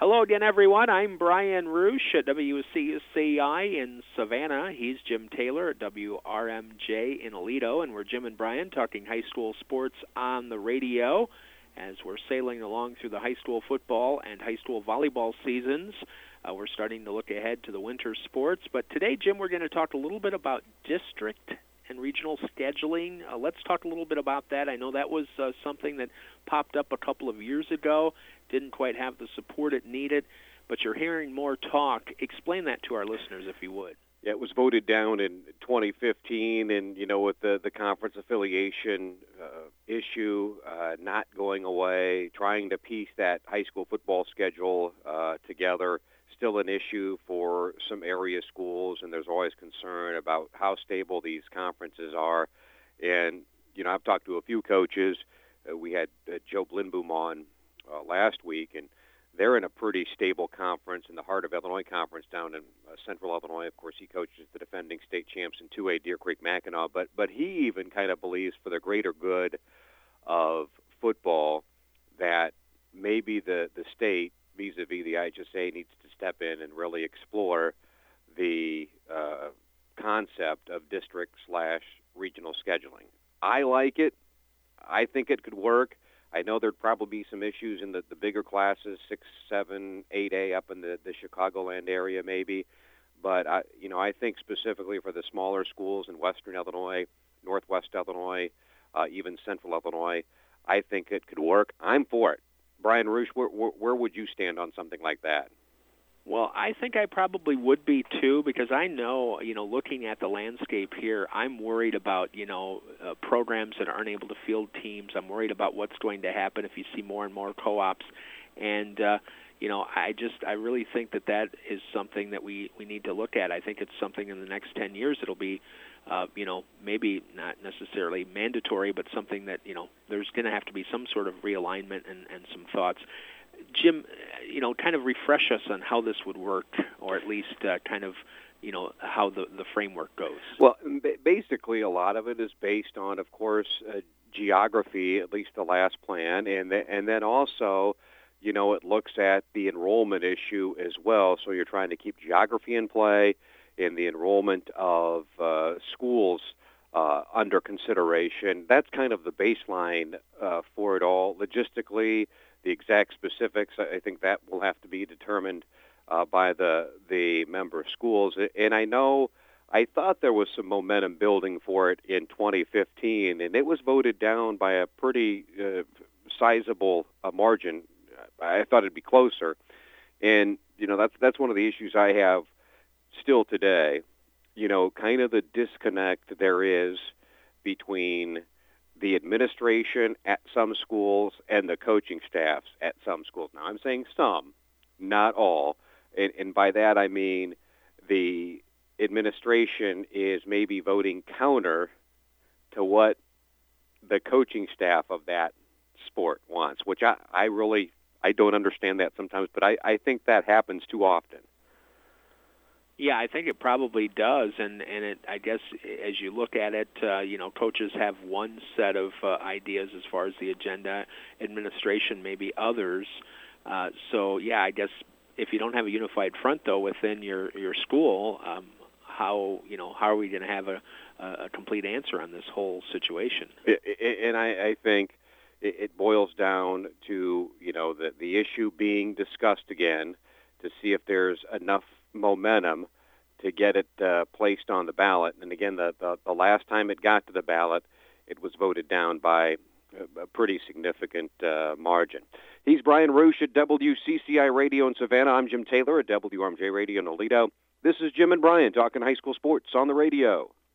Hello again, everyone. I'm Brian Roosh at WCCI in Savannah. He's Jim Taylor at WRMJ in Aledo, and we're Jim and Brian talking high school sports on the radio as we're sailing along through the high school football and high school volleyball seasons. We're starting to look ahead to the winter sports. But today, Jim, we're going to talk a little bit about district and regional scheduling. Let's talk a little bit about that. I know that was something that popped up a couple of years ago. Didn't quite have the support it needed, but you're hearing more talk. Explain that to our listeners, if you would. Yeah, it was voted down in 2015, and, with the conference affiliation issue not going away, trying to piece that high school football schedule together, still an issue for some area schools, and there's always concern about how stable these conferences are. And, I've talked to a few coaches. We had Joe Blinboom on last week, and they're in a pretty stable conference in the Heart of Illinois Conference down in Central Illinois. Of course, he coaches the defending state champs in 2A Deer Creek Mackinac, but he even kind of believes for the greater good of football that maybe the state, vis-a-vis the IHSA, needs to step in and really explore the concept of district/regional scheduling. I like it. I think it could work. I know there'd probably be some issues in the bigger classes, 6, 7, 8A up in the Chicagoland area maybe. But, I think specifically for the smaller schools in Western Illinois, Northwest Illinois, even Central Illinois, I think it could work. I'm for it. Brian Roosh, where would you stand on something like that? Well, I think I probably would be too, because I know, looking at the landscape here, I'm worried about, programs that aren't able to field teams. I'm worried about what's going to happen if you see more and more co-ops. And, I really think that is something that we need to look at. I think it's something in the next 10 years it'll be, maybe not necessarily mandatory, but something that, there's going to have to be some sort of realignment and some thoughts. Jim, kind of refresh us on how this would work, or at least how the framework goes. Well, basically, a lot of it is based on, of course, geography, at least the last plan, and then also, it looks at the enrollment issue as well. So you're trying to keep geography in play and the enrollment of schools under consideration. That's kind of the baseline for it all. Logistically, the exact specifics, I think that will have to be determined by the member schools. And I thought there was some momentum building for it in 2015, and it was voted down by a pretty sizable margin. I thought it'd be closer. And, that's one of the issues I have still today, kind of the disconnect there is between the administration at some schools and the coaching staffs at some schools. Now, I'm saying some, not all. And by that, I mean the administration is maybe voting counter to what the coaching staff of that sport wants, which I don't understand that sometimes, but I think that happens too often. Yeah, I think it probably does, and I guess as you look at it, coaches have one set of ideas as far as the agenda, administration maybe others. So yeah, I guess if you don't have a unified front though within your school, how are we going to have a complete answer on this whole situation? And I think it boils down to the issue being discussed again to see if there's enough momentum to get it placed on the ballot. And again, the last time it got to the ballot, it was voted down by a pretty significant margin. He's Brian Roosh at WCCI Radio in Savannah. I'm Jim Taylor at WRMJ Radio in Aledo. This is Jim and Brian talking high school sports on the radio.